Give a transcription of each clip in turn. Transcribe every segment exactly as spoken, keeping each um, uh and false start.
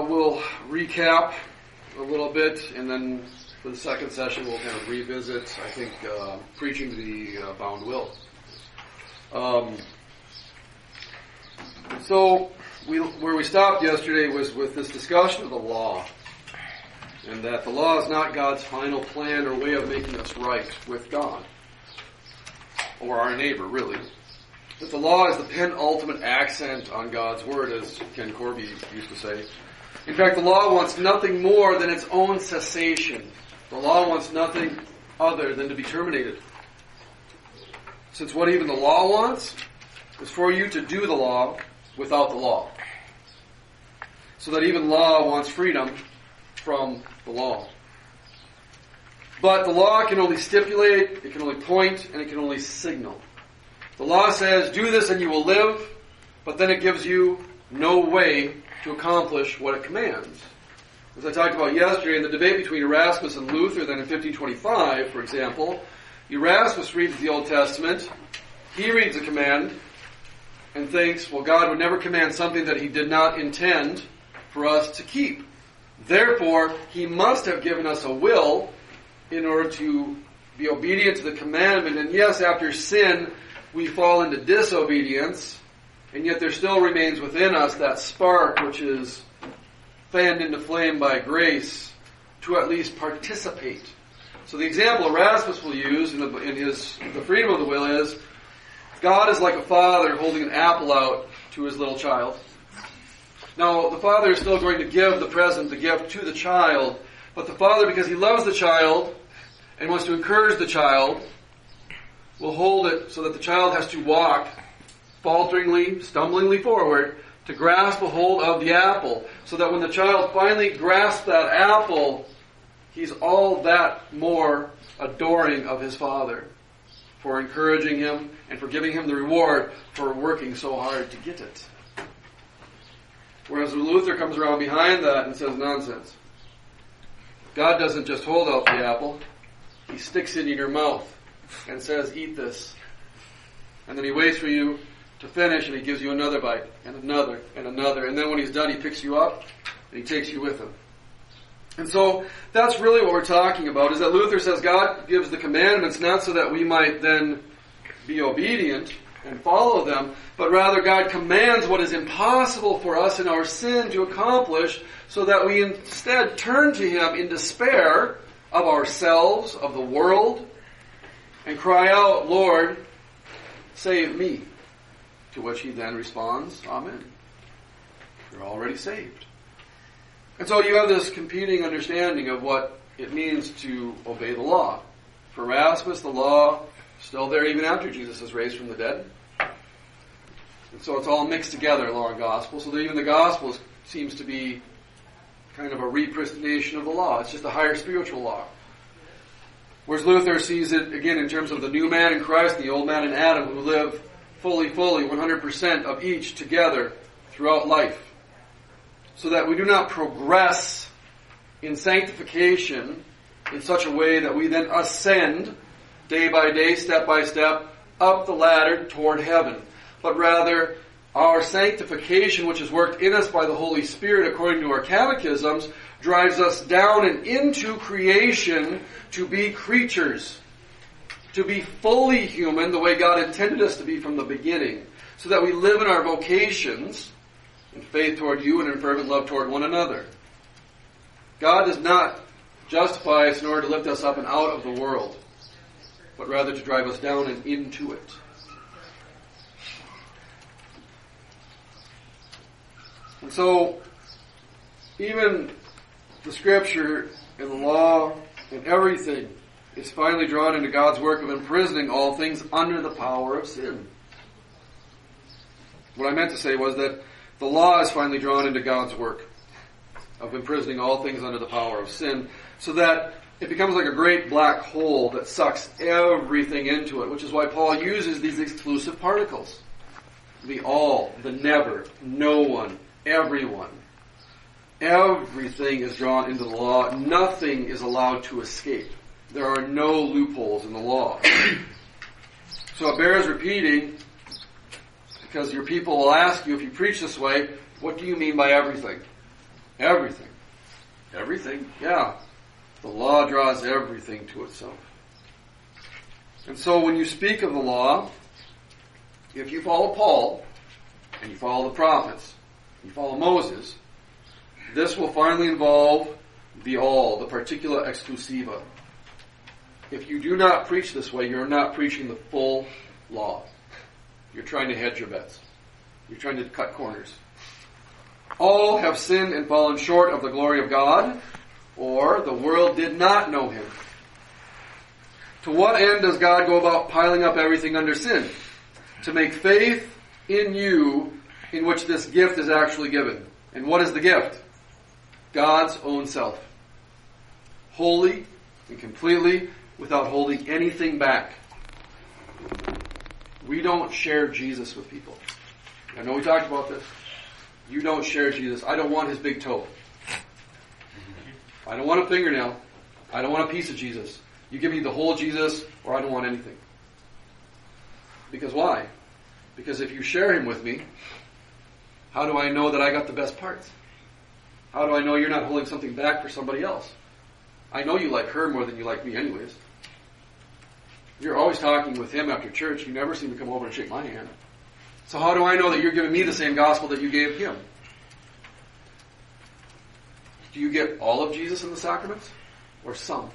uh, we'll recap a little bit, and then for the second session we'll kind of revisit, I think, uh, preaching the uh, bound will. Um, so we, where we stopped yesterday was with this discussion of the law, and that the law is not God's final plan or way of making us right with God, or our neighbor, really. That the law is the penultimate accent on God's word, as Ken Corby used to say. In fact, the law wants nothing more than its own cessation. The law wants nothing other than to be terminated. Since what even the law wants is for you to do the law without the law. So that even law wants freedom from the law. But the law can only stipulate, it can only point, and it can only signal. The law says, do this and you will live, but then it gives you no way to accomplish what it commands. As I talked about yesterday in the debate between Erasmus and Luther, then in fifteen twenty-five, for example, Erasmus reads the Old Testament, he reads a command, and thinks, well, God would never command something that he did not intend for us to keep. Therefore, he must have given us a will in order to be obedient to the commandment. And yes, after sin, we fall into disobedience, and yet there still remains within us that spark which is fanned into flame by grace to at least participate. So the example Erasmus will use in, the, in his the freedom of the will is, God is like a father holding an apple out to his little child. Now, the father is still going to give the present, the gift, to the child, but the father, because he loves the child and wants to encourage the child, will hold it so that the child has to walk falteringly, stumblingly forward to grasp a hold of the apple, so that when the child finally grasps that apple, he's all that more adoring of his father for encouraging him and for giving him the reward for working so hard to get it. Whereas Luther comes around behind that and says, nonsense. God doesn't just hold out the apple, he sticks it in your mouth and says, eat this. And then he waits for you to finish, and he gives you another bite, and another, and another. And then when he's done, he picks you up, and he takes you with him. And so, that's really what we're talking about, is that Luther says God gives the commandments not so that we might then be obedient and follow them, but rather God commands what is impossible for us in our sin to accomplish, so that we instead turn to him in despair of ourselves, of the world, and cry out, Lord, save me. To which he then responds, Amen. You're already saved. And so you have this competing understanding of what it means to obey the law. For Erasmus, the law is still there even after Jesus is raised from the dead. And so it's all mixed together, law and gospel, so that even the gospel seems to be kind of a repristination of the law. It's just a higher spiritual law. Whereas Luther sees it, again, in terms of the new man in Christ, the old man in Adam, who live fully, fully, one hundred percent of each together throughout life. So that we do not progress in sanctification in such a way that we then ascend day by day, step by step, up the ladder toward heaven. But rather, our sanctification, which is worked in us by the Holy Spirit according to our catechisms, drives us down and into creation to be creatures, to be fully human the way God intended us to be from the beginning, so that we live in our vocations in faith toward you and in fervent love toward one another. God does not justify us in order to lift us up and out of the world, but rather to drive us down and into it. And so, even the Scripture and the law and everything is finally drawn into God's work of imprisoning all things under the power of sin. What I meant to say was that the law is finally drawn into God's work of imprisoning all things under the power of sin, so that it becomes like a great black hole that sucks everything into it, which is why Paul uses these exclusive particles. The all, the never, no one, everyone. Everything is drawn into the law. Nothing is allowed to escape. There are no loopholes in the law. So it bears repeating, because your people will ask you if you preach this way, what do you mean by everything? Everything. Everything? Yeah. The law draws everything to itself. And so when you speak of the law, if you follow Paul, and you follow the prophets, and you follow Moses, this will finally involve the all, the particular exclusiva. If you do not preach this way, you're not preaching the full law. You're trying to hedge your bets. You're trying to cut corners. All have sinned and fallen short of the glory of God, or the world did not know him. To what end does God go about piling up everything under sin? To make faith in you in which this gift is actually given. And what is the gift? God's own self. Wholly and completely, without holding anything back. We don't share Jesus with people. I know we talked about this. You don't share Jesus. I don't want his big toe. I don't want a fingernail. I don't want a piece of Jesus. You give me the whole Jesus, or I don't want anything. Because why? Because if you share him with me, how do I know that I got the best parts? How do I know you're not holding something back for somebody else? I know you like her more than you like me anyways. You're always talking with him after church. You never seem to come over and shake my hand. So how do I know that you're giving me the same gospel that you gave him? Do you get all of Jesus in the sacraments? Or some?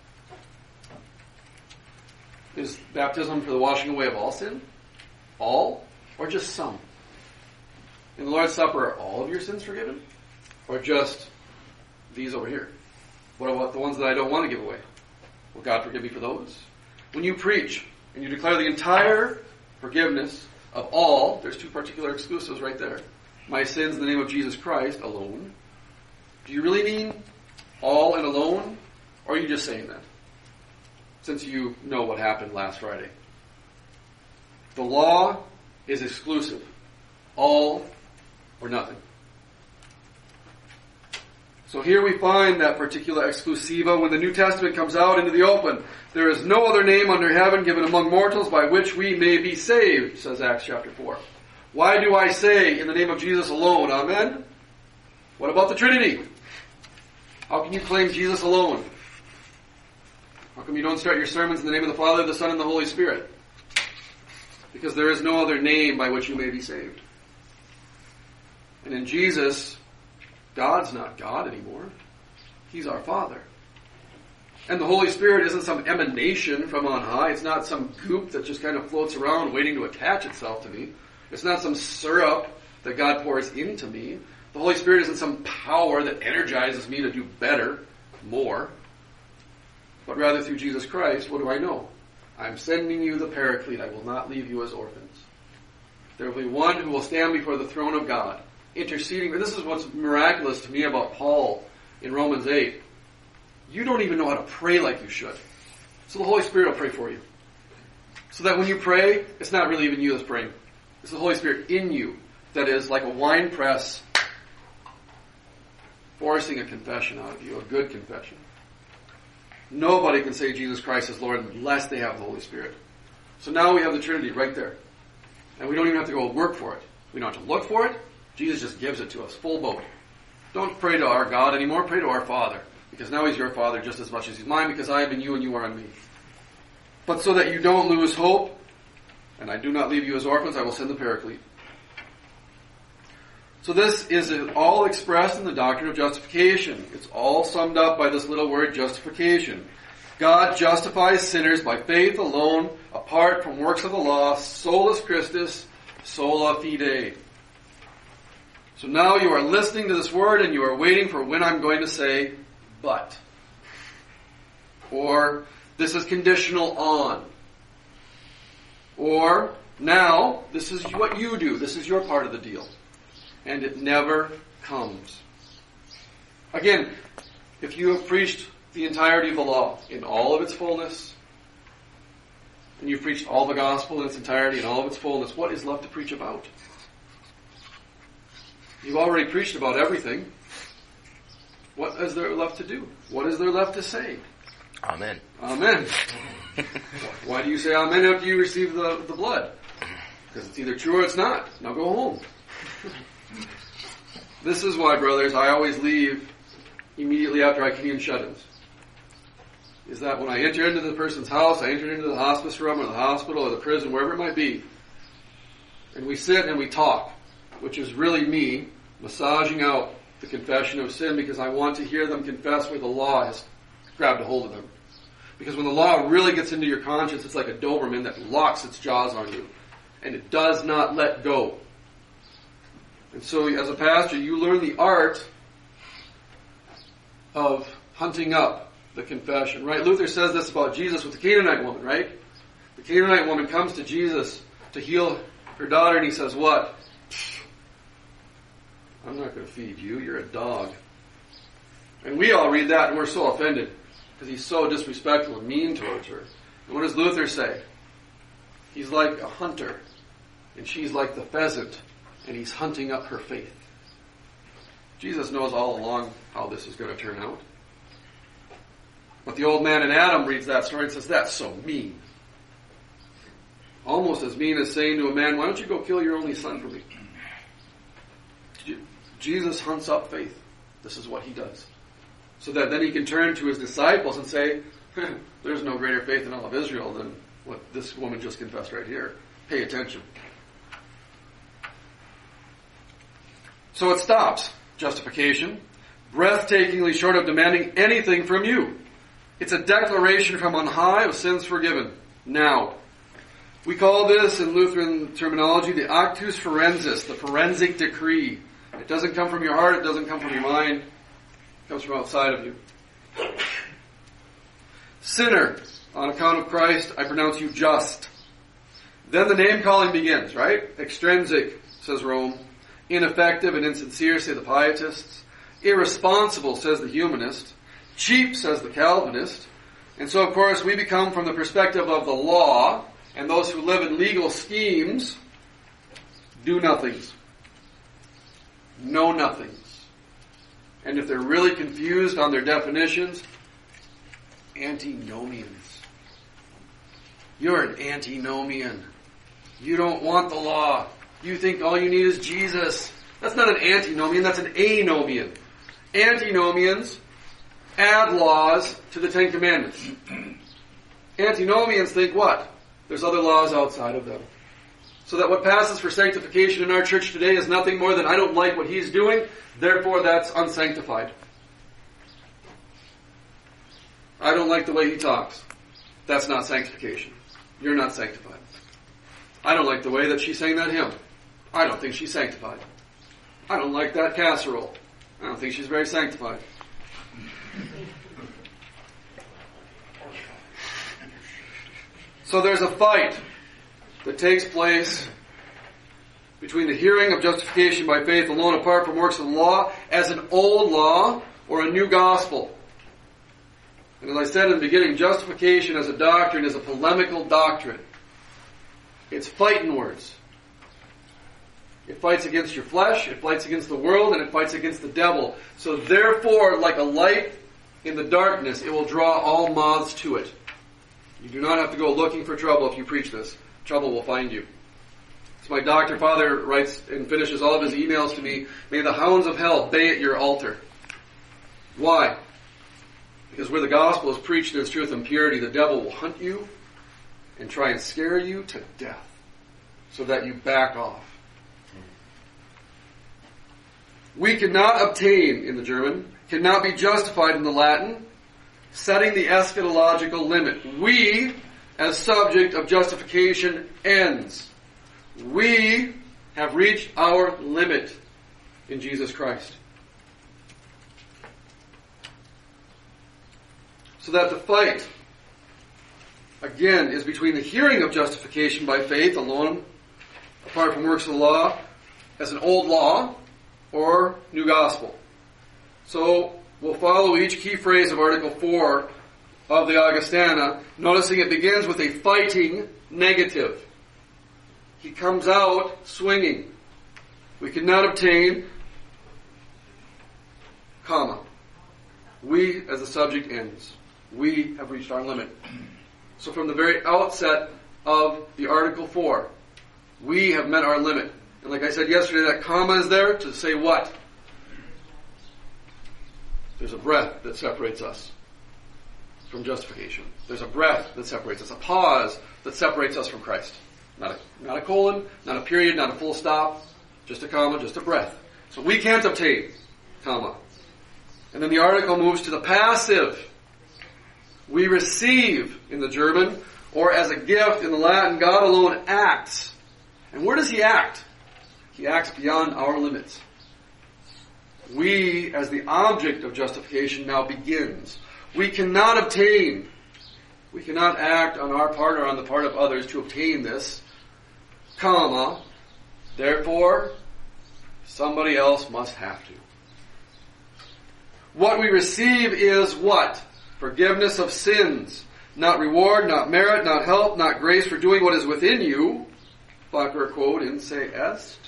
Is baptism for the washing away of all sin? All? Or just some? In the Lord's Supper, are all of your sins forgiven? Or just these over here? What about the ones that I don't want to give away? Will God forgive me for those? When you preach and you declare the entire forgiveness of all, there's two particular exclusives right there. My sins in the name of Jesus Christ alone. Do you really mean all and alone? Or are you just saying that? Since you know what happened last Friday. The law is exclusive. All or nothing. So here we find that particular exclusiva when the New Testament comes out into the open. There is no other name under heaven given among mortals by which we may be saved, says Acts chapter four. Why do I say in the name of Jesus alone? Amen? What about the Trinity? How can you claim Jesus alone? How come you don't start your sermons in the name of the Father, the Son, and the Holy Spirit? Because there is no other name by which you may be saved. And in Jesus, God's not God anymore. He's our Father. And the Holy Spirit isn't some emanation from on high. It's not some goop that just kind of floats around waiting to attach itself to me. It's not some syrup that God pours into me. The Holy Spirit isn't some power that energizes me to do better, more. But rather through Jesus Christ, what do I know? I'm sending you the Paraclete. I will not leave you as orphans. There will be one who will stand before the throne of God, interceding. And this is what's miraculous to me about Paul in Romans eight. You don't even know how to pray like you should. So the Holy Spirit will pray for you. So that when you pray, it's not really even you that's praying. It's the Holy Spirit in you that is like a wine press forcing a confession out of you, a good confession. Nobody can say Jesus Christ is Lord unless they have the Holy Spirit. So now we have the Trinity right there. And we don't even have to go work for it. We don't have to look for it. Jesus just gives it to us, full boat. Don't pray to our God anymore, pray to our Father. Because now he's your Father just as much as he's mine, because I am in you and you are in me. But so that you don't lose hope, and I do not leave you as orphans, I will send the Paraclete. So this is all expressed in the doctrine of justification. It's all summed up by this little word, justification. God justifies sinners by faith alone, apart from works of the law, solus Christus, sola fide. So now you are listening to this word and you are waiting for when I'm going to say, but. Or, this is conditional on. Or, now, this is what you do. This is your part of the deal. And it never comes. Again, if you have preached the entirety of the law in all of its fullness, and you've preached all the gospel in its entirety and all of its fullness, what is left to preach about? You've already preached about everything. What is there left to do? What is there left to say? Amen. Amen. Why do you say amen after you receive the, the blood? Because it's either true or it's not. Now go home. This is why, brothers, I always leave immediately after I communion shut-ins. Is that when I enter into the person's house, I enter into the hospice room or the hospital or the prison, wherever it might be, and we sit and we talk, which is really me massaging out the confession of sin because I want to hear them confess where the law has grabbed a hold of them. Because when the law really gets into your conscience, it's like a Doberman that locks its jaws on you. And it does not let go. And so as a pastor, you learn the art of hunting up the confession, right? Luther says this about Jesus with the Canaanite woman, right? The Canaanite woman comes to Jesus to heal her daughter, and he says, what? I'm not going to feed you. You're a dog. And we all read that, and we're so offended because he's so disrespectful and mean towards her. And what does Luther say? He's like a hunter, and she's like the pheasant, and he's hunting up her faith. Jesus knows all along how this is going to turn out. But the old man in Adam reads that story and says, that's so mean. Almost as mean as saying to a man, why don't you go kill your only son for me? Jesus hunts up faith. This is what he does. So that then he can turn to his disciples and say, there's no greater faith in all of Israel than what this woman just confessed right here. Pay attention. So it stops. Justification. Breathtakingly short of demanding anything from you. It's a declaration from on high of sins forgiven. Now. We call this, in Lutheran terminology, the actus forensis, the forensic decree. It doesn't come from your heart, it doesn't come from your mind. It comes from outside of you. Sinner, on account of Christ, I pronounce you just. Then the name-calling begins, right? Extrinsic, says Rome. Ineffective and insincere, say the pietists. Irresponsible, says the humanist. Cheap, says the Calvinist. And so, of course, we become, from the perspective of the law, and those who live in legal schemes, do-nothings. Know-nothings. And if they're really confused on their definitions, antinomians. You're an antinomian. You don't want the law. You think all you need is Jesus. That's not an antinomian, that's an anomian. Antinomians add laws to the Ten Commandments. Antinomians think what? There's other laws outside of them. So that what passes for sanctification in our church today is nothing more than I don't like what he's doing, therefore that's unsanctified. I don't like the way he talks. That's not sanctification. You're not sanctified. I don't like the way that she sang that hymn. I don't think she's sanctified. I don't like that casserole. I don't think she's very sanctified. So there's a fight that takes place between the hearing of justification by faith alone apart from works of the law as an old law or a new gospel. And as I said in the beginning, justification as a doctrine is a polemical doctrine. It's fighting words. It fights against your flesh, it fights against the world, and it fights against the devil. So therefore, like a light in the darkness, it will draw all moths to it. You do not have to go looking for trouble if you preach this. Trouble will find you. So my doctor father writes and finishes all of his emails to me, may the hounds of hell bay at your altar. Why? Because where the gospel is preached in its truth and purity, the devil will hunt you and try and scare you to death so that you back off. We cannot obtain, in the German, cannot be justified in the Latin, setting the eschatological limit. We, as subject of justification, ends. We have reached our limit in Jesus Christ. So that the fight, again, is between the hearing of justification by faith alone, apart from works of the law, as an old law, or new gospel. So we'll follow each key phrase of Article four of the Augustana, noticing it begins with a fighting negative. He comes out swinging. We cannot obtain, comma. We, as the subject, ends. We have reached our limit. So from the very outset of the Article four, we have met our limit. And like I said yesterday, that comma is there to say what? There's a breath that separates us from justification. There's a breath that separates us, a pause that separates us from Christ. Not a, not a colon, not a period, not a full stop, just a comma, just a breath. So we can't obtain, comma. And then the article moves to the passive. We receive in the German, or as a gift in the Latin, God alone acts. And where does He act? He acts beyond our limits. We, as the object of justification, now begins. We cannot obtain, we cannot act on our part or on the part of others to obtain this, comma, therefore, somebody else must have to. What we receive is what? Forgiveness of sins. Not reward, not merit, not help, not grace for doing what is within you. Facere quod in se est.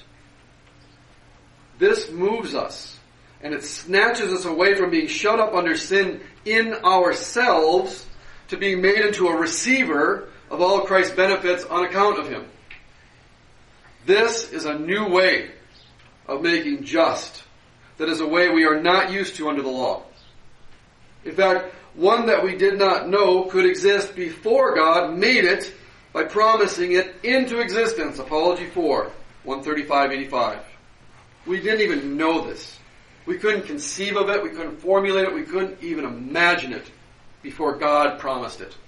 This moves us, and it snatches us away from being shut up under sin in ourselves to being made into a receiver of all Christ's benefits on account of Him. This is a new way of making just. That is a way we are not used to under the law. In fact, one that we did not know could exist before God made it by promising it into existence. Apology four, one thirty-five eighty-five. We didn't even know this. We couldn't conceive of it. We couldn't formulate it. We couldn't even imagine it before God promised it.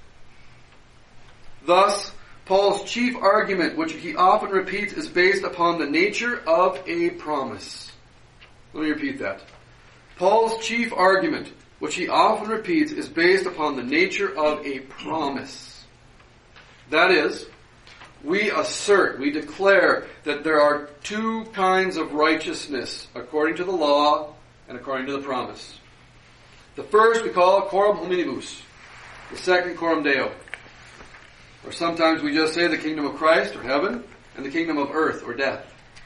Thus, Paul's chief argument, which he often repeats, is based upon the nature of a promise. Let me repeat that. Paul's chief argument, which he often repeats, is based upon the nature of a promise. That is, we assert, we declare that there are two kinds of righteousness according to the law and according to the promise. The first we call coram hominibus. The second coram Deo. Or sometimes we just say the kingdom of Christ or heaven and the kingdom of earth or death.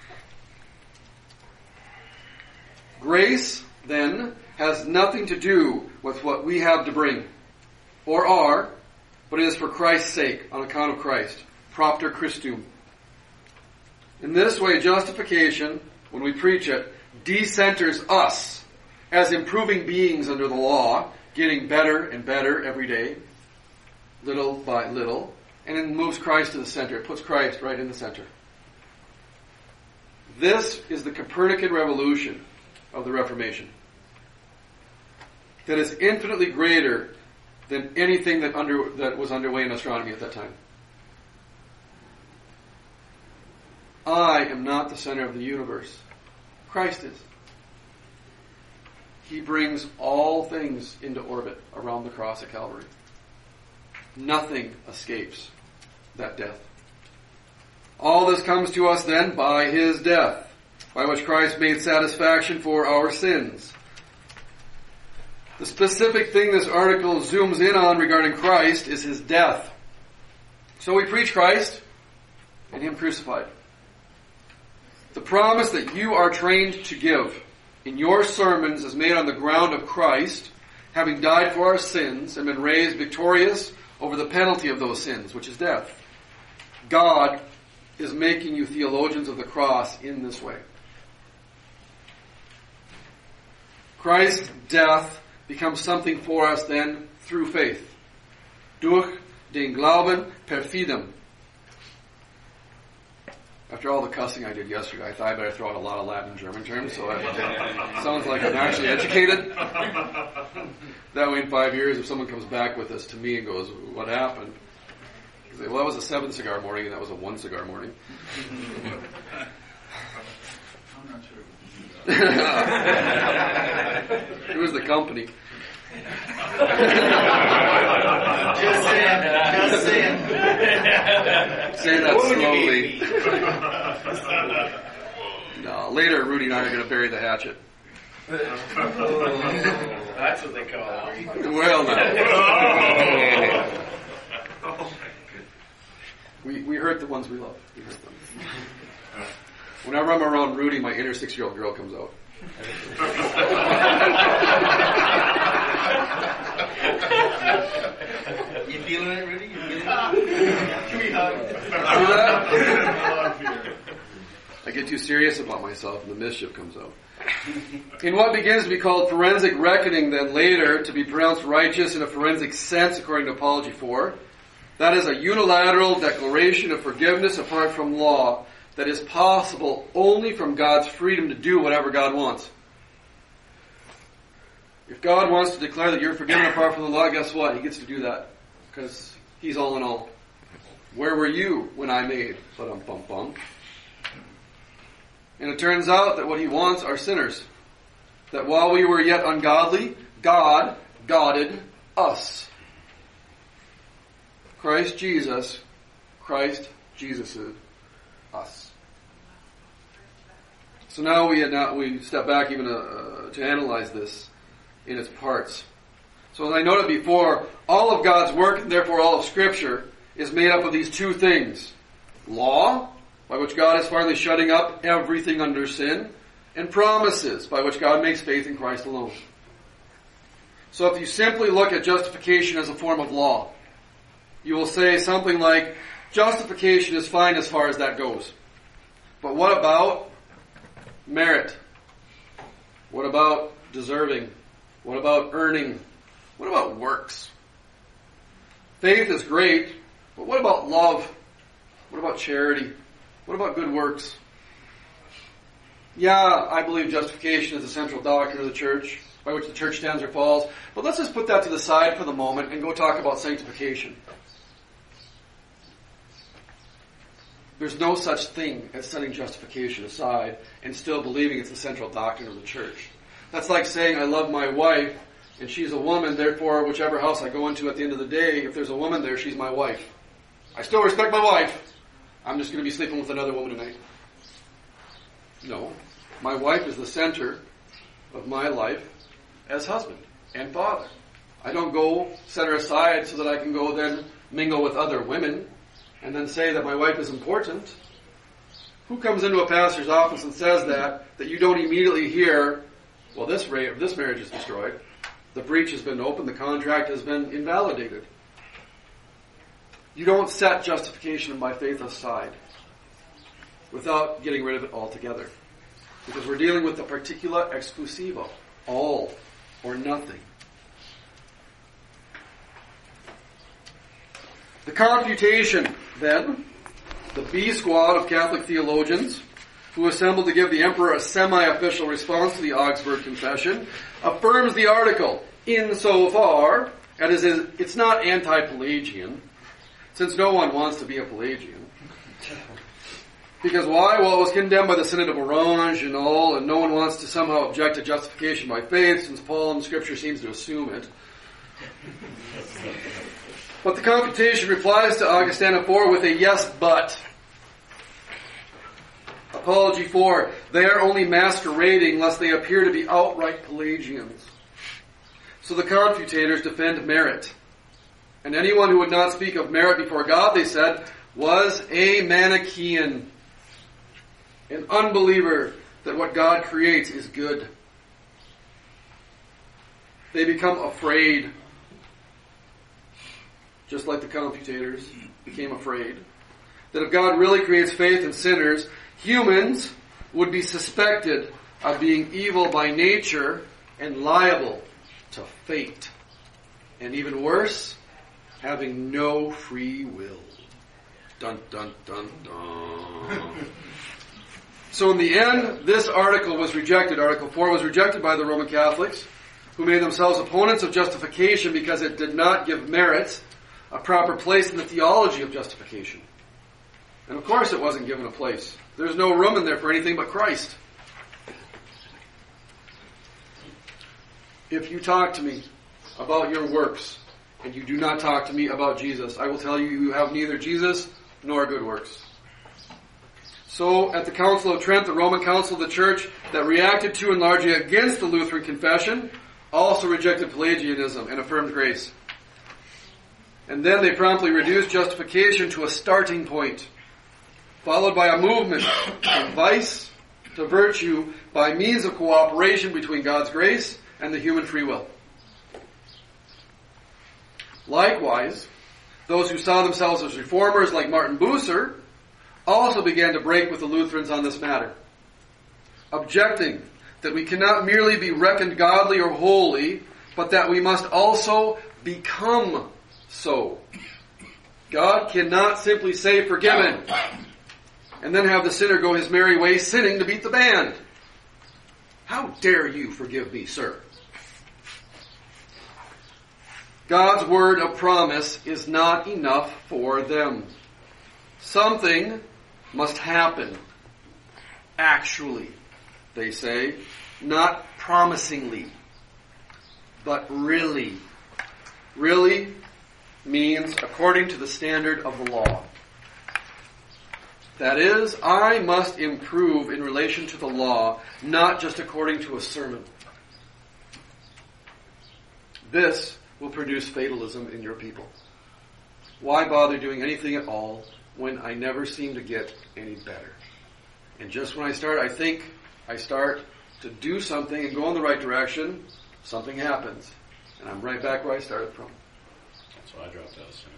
Grace, then, has nothing to do with what we have to bring or are, but it is for Christ's sake, on account of Christ. Propter Christum. In this way, justification, when we preach it, decenters us as improving beings under the law, getting better and better every day, little by little, and it moves Christ to the center. It puts Christ right in the center. This is the Copernican revolution of the Reformation that is infinitely greater than anything that under that was underway in astronomy at that time. I am not the center of the universe. Christ is. He brings all things into orbit around the cross at Calvary. Nothing escapes that death. All this comes to us then by His death, by which Christ made satisfaction for our sins. The specific thing this article zooms in on regarding Christ is His death. So we preach Christ and Him crucified. The promise that you are trained to give in your sermons is made on the ground of Christ, having died for our sins and been raised victorious over the penalty of those sins, which is death. God is making you theologians of the cross in this way. Christ's death becomes something for us then through faith. Durch den Glauben per fidem. After all the cussing I did yesterday, I thought I better throw out a lot of Latin and German terms, so it sounds like I'm actually educated. That way in five years, if someone comes back with this to me and goes, what happened? I say, well, that was a seven cigar morning and that was a one cigar morning. I'm not sure. It was the company. Just saying. Just saying. Say that slowly. No, later Rudy and I are going to bury the hatchet. That's what they call it. Well, no. We we hurt the ones we love. We hurt them. Whenever I'm around Rudy, my inner six-year-old girl comes out. You feeling it, Rudy? You feeling it? Give me a hug. See that? I get too serious about myself and the mischief comes out. In what begins to be called forensic reckoning, then later to be pronounced righteous in a forensic sense, according to Apology four, that is a unilateral declaration of forgiveness apart from law that is possible only from God's freedom to do whatever God wants. If God wants to declare that you're forgiven apart from the law, guess what? He gets to do that because He's all in all. Where were you when I made? Ba-dum-bum-bum. And it turns out that what He wants are sinners. That while we were yet ungodly, God Godded us. Christ Jesus, Christ Jesus'ed us. So now we now we step back even uh, to analyze this in its parts. So as I noted before, all of God's work, and therefore all of Scripture, is made up of these two things. Law, by which God is finally shutting up everything under sin, and promises, by which God makes faith in Christ alone. So if you simply look at justification as a form of law, you will say something like, justification is fine as far as that goes. But what about merit? What about deserving? What about earning? What about works? Faith is great, but what about love? What about charity? What about good works? Yeah, I believe justification is the central doctrine of the church, by which the church stands or falls. But let's just put that to the side for the moment and go talk about sanctification. There's no such thing as setting justification aside and still believing it's the central doctrine of the church. That's like saying, I love my wife, and she's a woman, therefore whichever house I go into at the end of the day, if there's a woman there, she's my wife. I still respect my wife. I'm just going to be sleeping with another woman tonight. No. My wife is the center of my life as husband and father. I don't go set her aside so that I can go then mingle with other women and then say that my wife is important. Who comes into a pastor's office and says that, that you don't immediately hear, well, this, ra- this marriage is destroyed. The breach has been opened. The contract has been invalidated. You don't set justification by faith aside without getting rid of it altogether. Because we're dealing with the particula exclusiva, all or nothing. The confutation, then, the B squad of Catholic theologians who assembled to give the emperor a semi-official response to the Augsburg Confession, affirms the article insofar as it's not anti-Pelagian, since no one wants to be a Pelagian. Because why? Well, it was condemned by the Synod of Orange and all, and no one wants to somehow object to justification by faith, since Paul in Scripture seems to assume it. But the Confutation replies to Augustana four with a yes, but. Apology four, they are only masquerading lest they appear to be outright Pelagians. So the Confutators defend merit. And anyone who would not speak of merit before God, they said, was a Manichaean, an unbeliever that what God creates is good. They become afraid, just like the Confutators became afraid, that if God really creates faith in sinners, humans would be suspected of being evil by nature and liable to fate. And even worse, having no free will. Dun, dun, dun, dun. So in the end, this article was rejected. Article four was rejected by the Roman Catholics, who made themselves opponents of justification because it did not give merit a proper place in the theology of justification. And of course it wasn't given a place. There's no room in there for anything but Christ. If you talk to me about your works, and you do not talk to me about Jesus, I will tell you you have neither Jesus nor good works. So, at the Council of Trent, the Roman Council of the Church, that reacted to and largely against the Lutheran Confession, also rejected Pelagianism and affirmed grace. And then they promptly reduced justification to a starting point, followed by a movement from vice to virtue by means of cooperation between God's grace and the human free will. Likewise, those who saw themselves as reformers like Martin Bucer also began to break with the Lutherans on this matter, objecting that we cannot merely be reckoned godly or holy, but that we must also become so. God cannot simply say forgiven and then have the sinner go his merry way sinning to beat the band. How dare you forgive me, sir? God's word of promise is not enough for them. Something must happen. Actually, they say, not promisingly, but really. Really means according to the standard of the law. That is, I must improve in relation to the law, not just according to a sermon. This will produce fatalism in your people. Why bother doing anything at all when I never seem to get any better? And just when I start, I think I start to do something and go in the right direction, something happens. And I'm right back where I started from. That's why I dropped out of seminary.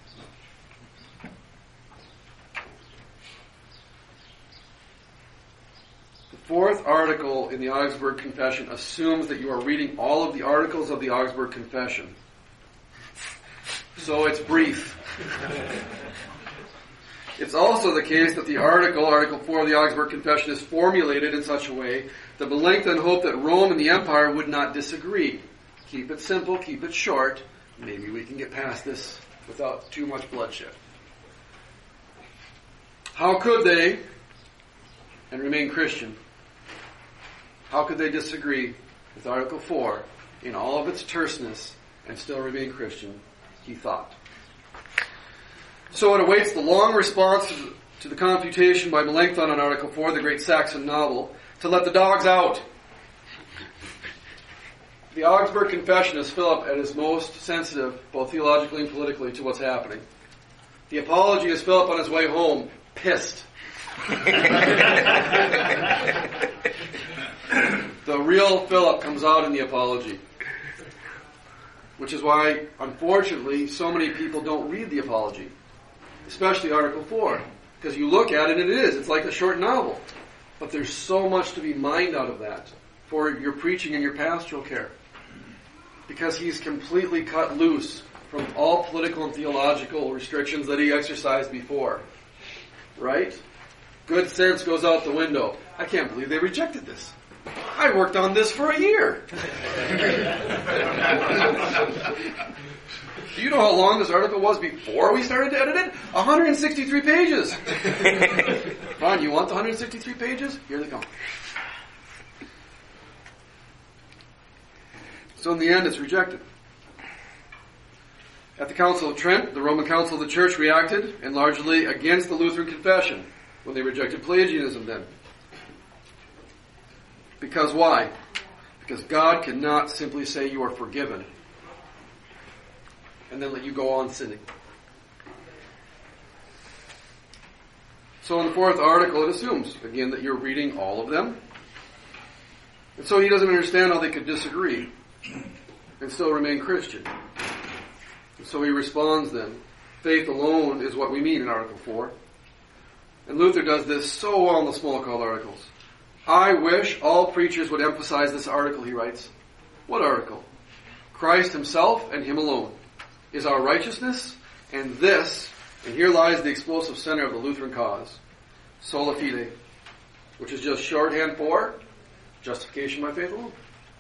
The fourth article in the Augsburg Confession assumes that you are reading all of the articles of the Augsburg Confession. So it's brief. It's also the case that the article, Article four of the Augsburg Confession, is formulated in such a way that Melanchthon hoped that Rome and the Empire would not disagree. Keep it simple, keep it short. Maybe we can get past this without too much bloodshed. How could they, and remain Christian, how could they disagree with Article four in all of its terseness and still remain Christian, he thought. So it awaits the long response to the confutation by Melanchthon on Article four, the great Saxon novel, to let the dogs out. The Augsburg Confession is Philip at his most sensitive, both theologically and politically, to what's happening. The Apology is Philip on his way home, pissed. The real Philip comes out in the Apology. Which is why, unfortunately, so many people don't read the Apology. Especially Article four. Because you look at it and it is. It's like a short novel. But there's so much to be mined out of that for your preaching and your pastoral care. Because he's completely cut loose from all political and theological restrictions that he exercised before. Right? Good sense goes out the window. I can't believe they rejected this. I worked on this for a year. Do you know how long this article was before we started to edit it? one hundred sixty-three pages. Ron, you want the one hundred sixty-three pages? Here they come. So in the end, it's rejected. At the Council of Trent, the Roman Council of the Church reacted, and largely against the Lutheran Confession, when they rejected Pelagianism then. Because why? Because God cannot simply say you are forgiven and then let you go on sinning. So in the fourth article, it assumes, again, that you're reading all of them. And so he doesn't understand how they could disagree and still remain Christian. And so he responds then, faith alone is what we mean in Article four. And Luther does this so well in the small called articles. I wish all preachers would emphasize this article, he writes. What article? Christ himself and him alone is our righteousness, and this, and here lies the explosive center of the Lutheran cause, sola fide, which is just shorthand for justification by faith alone.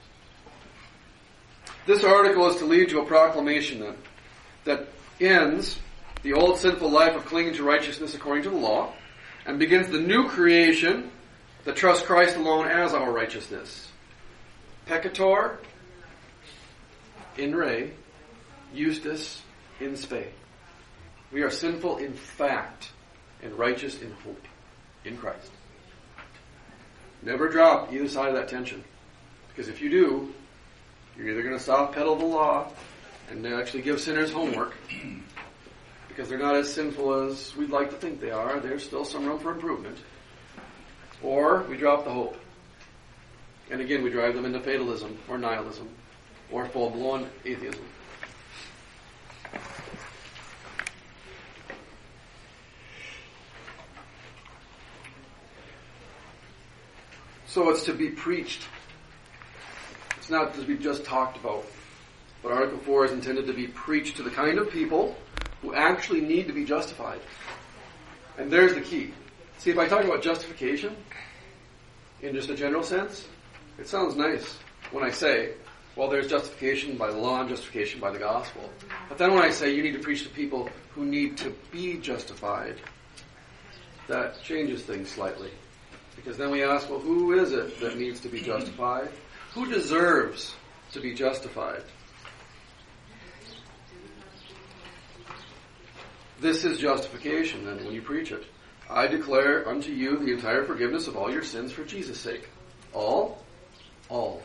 This article is to lead to a proclamation then, that ends the old sinful life of clinging to righteousness according to the law, and begins the new creation that trusts Christ alone as our righteousness. Peccator in re, justus in spe. We are sinful in fact and righteous in hope in Christ. Never drop either side of that tension. Because if you do, you're either going to soft pedal the law and actually give sinners homework, because they're not as sinful as we'd like to think they are. There's still some room for improvement. Or we drop the hope. And again, we drive them into fatalism or nihilism or full-blown atheism. So it's to be preached It's not to be just talked about. But Article four is intended to be preached to the kind of people who actually need to be justified. And there's the key. See, if I talk about justification in just a general sense, it sounds nice when I say, well, there's justification by the law and justification by the gospel. But then when I say you need to preach to people who need to be justified, that changes things slightly. Because then we ask, well, who is it that needs to be justified? Who deserves to be justified? This is justification then when you preach it. I declare unto you the entire forgiveness of all your sins for Jesus' sake. All? All.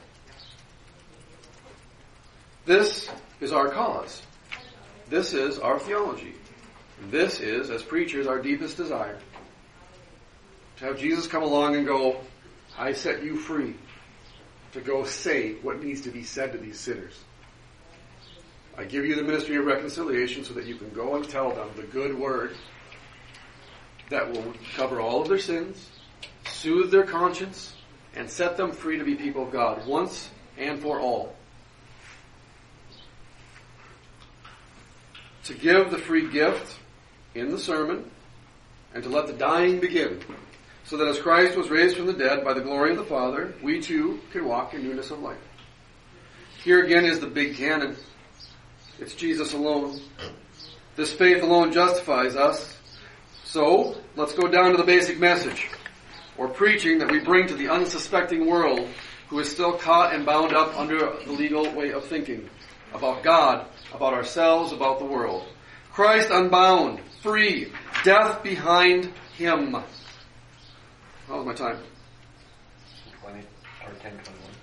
This is our cause. This is our theology. This is, as preachers, our deepest desire. To have Jesus come along and go, I set you free to go say what needs to be said to these sinners. I give you the ministry of reconciliation so that you can go and tell them the good word that will cover all of their sins, soothe their conscience, and set them free to be people of God once and for all. To give the free gift in the sermon and to let the dying begin, so that as Christ was raised from the dead by the glory of the Father, we too can walk in newness of life. Here again is the big canon. It's Jesus alone. This faith alone justifies us. So, let's go down to the basic message, or preaching that we bring to the unsuspecting world who is still caught and bound up under the legal way of thinking about God, about ourselves, about the world. Christ unbound, free, death behind him. How was my time? twenty or ten twenty-one.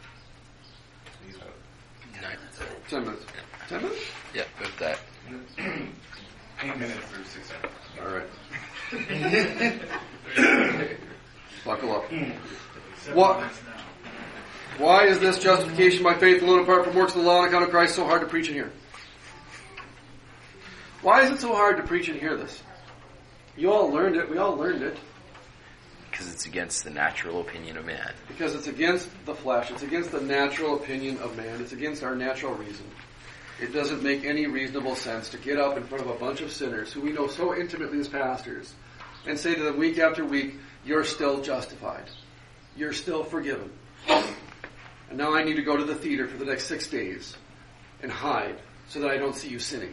Nine. Ten minutes. Ten minutes? Yeah, with that. Eight minutes through six hours. All right. Buckle up. Seven What? minutes now. Why is this justification by faith alone apart from works of the law on account of Christ so hard to preach and hear? Why is it so hard to preach and hear this? You all learned it. We all learned it. Because it's against the natural opinion of man. Because it's against the flesh. It's against the natural opinion of man. It's against our natural reason. It doesn't make any reasonable sense to get up in front of a bunch of sinners who we know so intimately as pastors and say to them week after week, you're still justified. You're still forgiven. And now I need to go to the theater for the next six days and hide so that I don't see you sinning.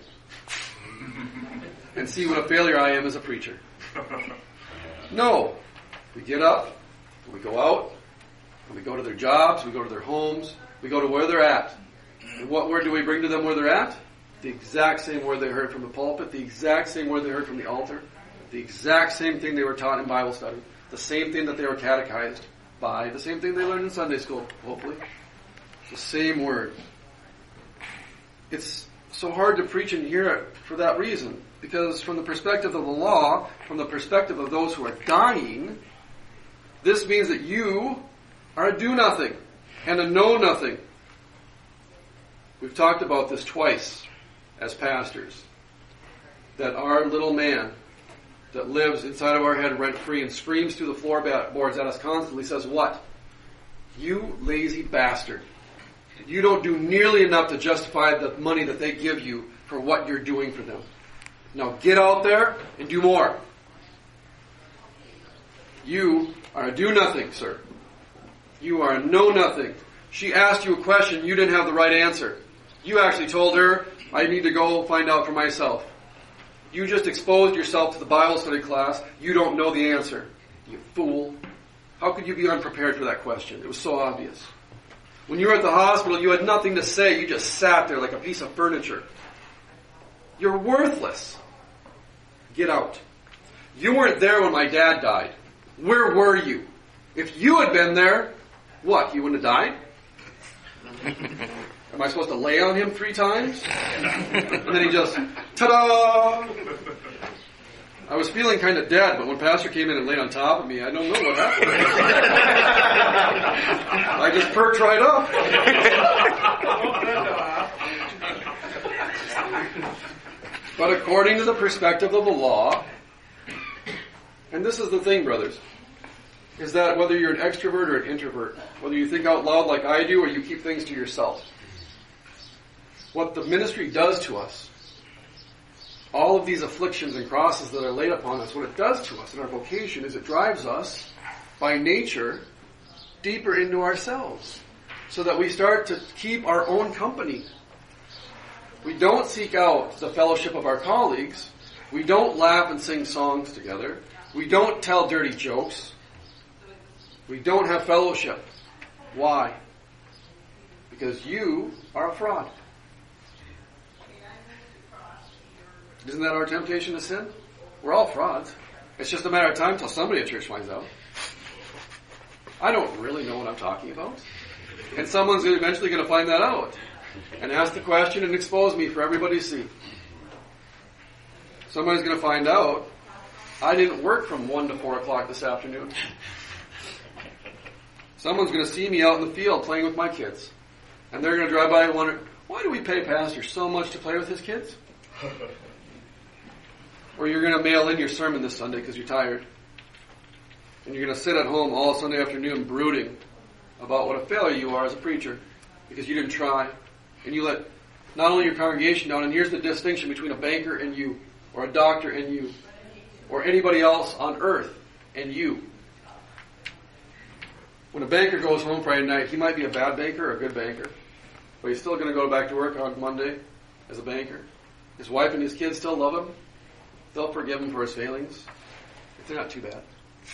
And see what a failure I am as a preacher. No. We get up, and we go out, and we go to their jobs, we go to their homes, we go to where they're at. And what word do we bring to them where they're at? The exact same word they heard from the pulpit, the exact same word they heard from the altar, the exact same thing they were taught in Bible study, the same thing that they were catechized by, the same thing they learned in Sunday school, hopefully. The same word. It's so hard to preach and hear it for that reason, because from the perspective of the law, from the perspective of those who are dying, this means that you are a do-nothing and a know-nothing. We've talked about this twice as pastors. That our little man that lives inside of our head rent-free and screams through the floorboards at us constantly says, what? You lazy bastard. You don't do nearly enough to justify the money that they give you for what you're doing for them. Now get out there and do more. You are a do-nothing, sir. You are a know-nothing. She asked you a question, you didn't have the right answer. You actually told her, I need to go find out for myself. You just exposed yourself to the Bible study class. You don't know the answer. You fool. How could you be unprepared for that question? It was so obvious. When you were at the hospital, you had nothing to say. You just sat there like a piece of furniture. You're worthless. Get out. You weren't there when my dad died. Where were you? If you had been there, what? You wouldn't have died? Am I supposed to lay on him three times? And then he just, ta-da! I was feeling kind of dead, but when Pastor came in and laid on top of me, I don't know what happened. I just perked right up. But according to the perspective of the law, and this is the thing, brothers, is that whether you're an extrovert or an introvert, whether you think out loud like I do or you keep things to yourself, what the ministry does to us, all of these afflictions and crosses that are laid upon us, what it does to us in our vocation is it drives us by nature deeper into ourselves so that we start to keep our own company. We don't seek out the fellowship of our colleagues. We don't laugh and sing songs together. We don't tell dirty jokes. We don't have fellowship. Why? Because you are a fraud. Isn't that our temptation to sin? We're all frauds. It's just a matter of time until somebody at church finds out. I don't really know what I'm talking about. And someone's eventually going to find that out and ask the question and expose me for everybody to see. Somebody's going to find out I didn't work from one to four o'clock this afternoon. Someone's going to see me out in the field playing with my kids. And they're going to drive by and wonder, why do we pay Pastor so much to play with his kids? Or you're going to mail in your sermon this Sunday because you're tired. And you're going to sit at home all Sunday afternoon brooding about what a failure you are as a preacher because you didn't try. And you let not only your congregation down, and here's the distinction between a banker and you, or a doctor and you, or anybody else on earth and you. When a banker goes home Friday night, he might be a bad banker or a good banker, but he's still going to go back to work on Monday as a banker. His wife and his kids still love him. They'll forgive him for his failings. If they're not too bad.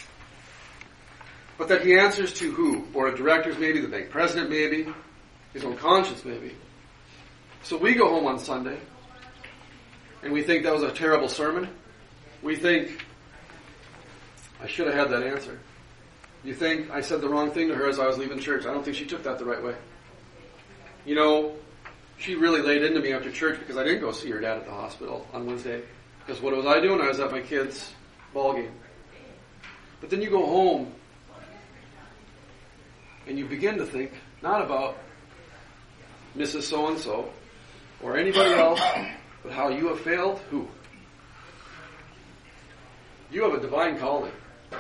But that he answers to who? Board of directors maybe, the bank president maybe, his own conscience maybe. So we go home on Sunday, and we think that was a terrible sermon. We think, I should have had that answer. You think I said the wrong thing to her as I was leaving church. I don't think she took that the right way. You know, she really laid into me after church because I didn't go see her dad at the hospital on Wednesday. Because what was I doing? I was at my kid's ball game. But then you go home and you begin to think not about Missus So-and-so or anybody else, but how you have failed. Who? You have a divine calling.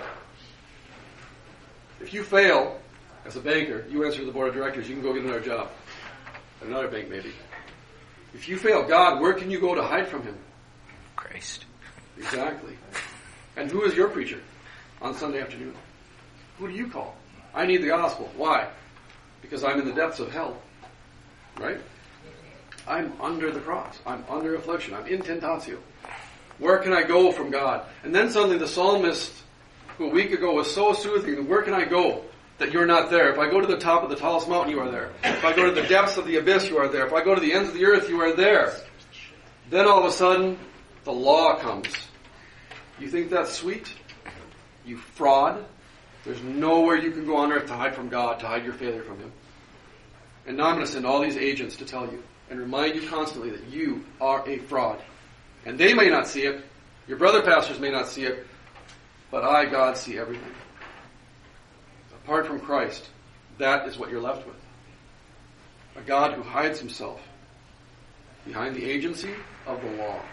If you fail as a banker, you answer to the board of directors, you can go get another job at another bank maybe. If you fail God, where can you go to hide from Him? Christ. Exactly. And who is your preacher on Sunday afternoon? Who do you call? I need the gospel. Why? Because I'm in the depths of hell. Right? I'm under the cross. I'm under affliction. I'm in tentatio. Where can I go from God? And then suddenly the psalmist, who a week ago was so soothing, where can I go that you're not there? If I go to the top of the tallest mountain, you are there. If I go to the depths of the abyss, you are there. If I go to the ends of the earth, you are there. Then all of a sudden, the law comes. You think that's sweet? You fraud. There's nowhere you can go on earth to hide from God, to hide your failure from Him. And now I'm going to send all these agents to tell you and remind you constantly that you are a fraud. And they may not see it. Your brother pastors may not see it. But I, God, see everything. Apart from Christ, that is what you're left with. A God who hides Himself behind the agency of the law.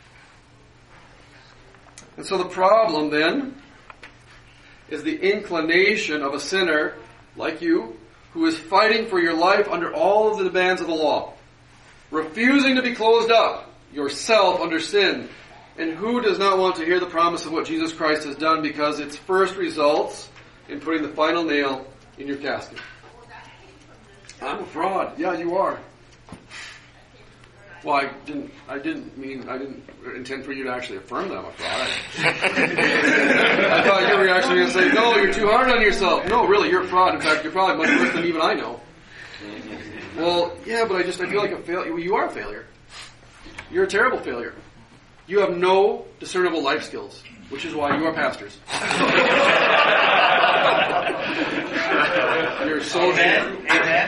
And so the problem then is the inclination of a sinner like you who is fighting for your life under all of the demands of the law, refusing to be closed up yourself under sin, and who does not want to hear the promise of what Jesus Christ has done because its first results in putting the final nail in your casket. I'm a fraud. Yeah, you are. Well, I didn't. I didn't mean. I didn't intend for you to actually affirm that I'm a fraud. I thought you were actually going to say, "No, you're too hard on yourself." No, really, you're a fraud. In fact, you're probably much worse than even I know. Well, yeah, but I just I feel like a failure. Well, you are a failure. You're a terrible failure. You have no discernible life skills, which is why you are pastors. You're so Amen.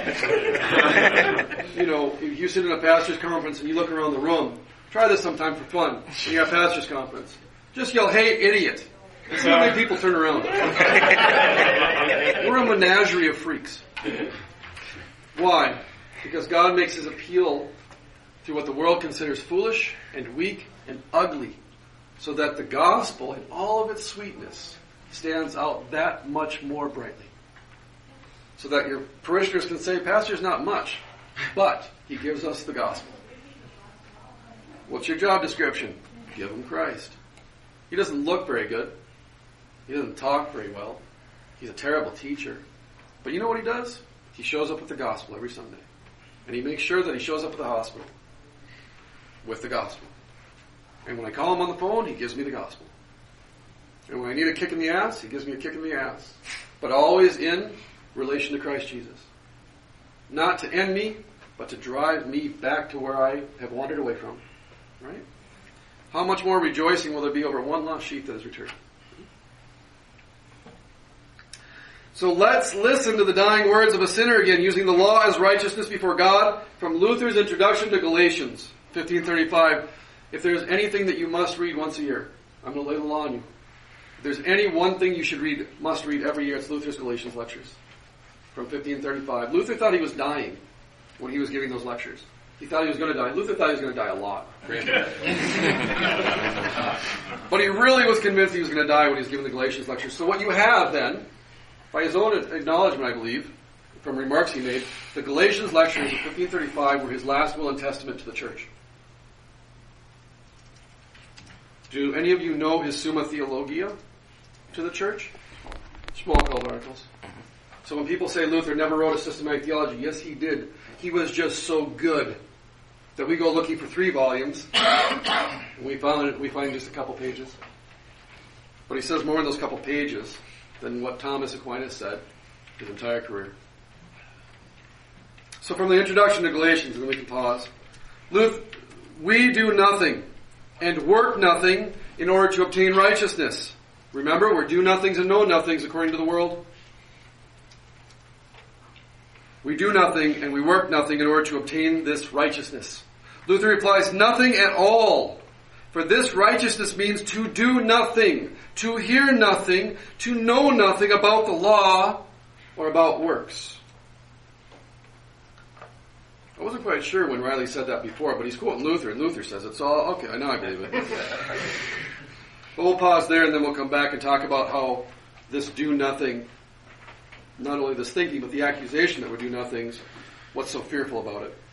Amen. You know, if you sit in a pastor's conference and you look around the room, try this sometime for fun. When you have pastor's conference, just yell, "Hey, idiot!" and see how many people turn around. We're a menagerie of freaks. Why? Because God makes His appeal to what the world considers foolish and weak and ugly, so that the gospel, in all of its sweetness, stands out that much more brightly. So that your parishioners can say, Pastor's not much, but he gives us the gospel. What's your job description? Give him Christ. He doesn't look very good. He doesn't talk very well. He's a terrible teacher. But you know what he does? He shows up with the gospel every Sunday. And he makes sure that he shows up at the hospital with the gospel. And when I call him on the phone, he gives me the gospel. And when I need a kick in the ass, he gives me a kick in the ass. But always in relation to Christ Jesus. Not to end me, but to drive me back to where I have wandered away from. Right? How much more rejoicing will there be over one lost sheep that is returned? So let's listen to the dying words of a sinner again, using the law as righteousness before God, from Luther's introduction to Galatians, fifteen thirty-five. If there's anything that you must read once a year, I'm going to lay the law on you. If there's any one thing you should read, must read every year, it's Luther's Galatians lectures, from fifteen thirty-five. Luther thought he was dying when he was giving those lectures. He thought he was going to die. Luther thought he was going to die a lot. But he really was convinced he was going to die when he was giving the Galatians lectures. So what you have then, by his own acknowledgement, I believe, from remarks he made, the Galatians lectures of fifteen thirty-five were his last will and testament to the church. Do any of you know his Summa Theologia to the church? Schmalkald articles. So when people say Luther never wrote a systematic theology, yes, he did. He was just so good that we go looking for three volumes, and we found it, we find just a couple pages. But he says more in those couple pages than what Thomas Aquinas said his entire career. So from the introduction to Galatians, and then we can pause. Luther, we do nothing and work nothing in order to obtain righteousness. Remember, we're do-nothings and know-nothings according to the world. We do nothing and we work nothing in order to obtain this righteousness. Luther replies, nothing at all. For this righteousness means to do nothing, to hear nothing, to know nothing about the law or about works. I wasn't quite sure when Riley said that before, but he's quoting Luther, and Luther says it, so okay, I know I believe it. But we'll pause there, and then we'll come back and talk about how this do nothing, not only this thinking, but the accusation that we do nothings, what's so fearful about it.